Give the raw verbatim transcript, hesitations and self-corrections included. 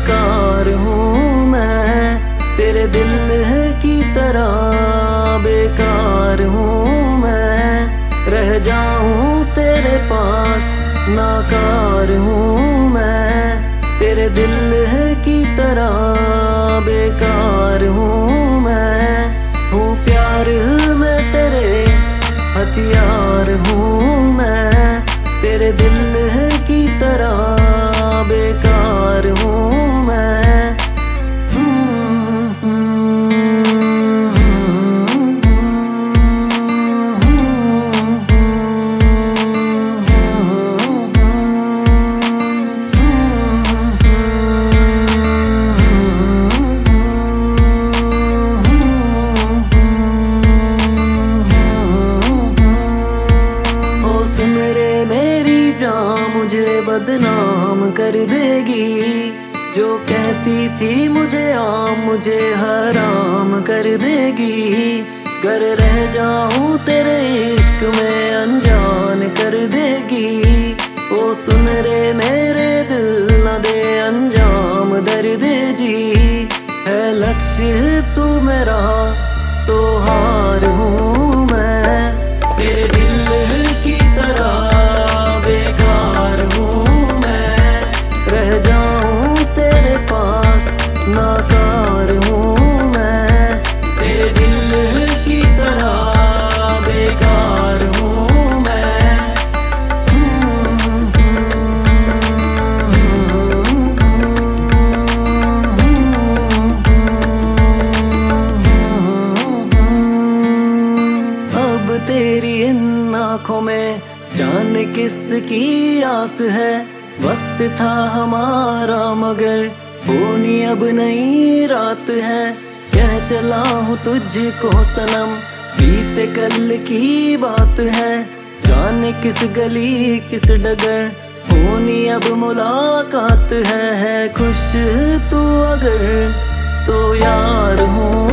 बेकार हूँ मैं, तेरे दिल की तरह बेकार हूँ मैं। रह जाऊँ तेरे पास नाकार हूँ मैं, तेरे दिल की तरह बेकार हूँ मैं। हूँ प्यार में तेरे हथियार हूँ मैं, तेरे दिल की तरह बेकार हूँ मैं। सुन रे मेरी जान मुझे बदनाम कर देगी, जो कहती थी मुझे आम मुझे हराम कर देगी। कर रह जाऊं तेरे इश्क में अनजान कर देगी। ओ सुन रे मेरे दिल न दे अंजाम दर्द जी, है लक्ष्य तू मेरा तो हार हूँ मैं, तेरे दिल की तरह बेकार हूँ मैं। रह जाऊं तेरे पास नाकार हूँ मैं, तेरे दिल की तरह बेकार हूँ मैं। अब तेरी इन आँखों में जाने किसकी आस है। वक्त था हमारा मगर होनी अब नई रात है। कह चला हूँ तुझको सनम बीते कल की बात है। जाने किस गली किस डगर होनी अब मुलाकात है। है खुश तू अगर तो यार हूँ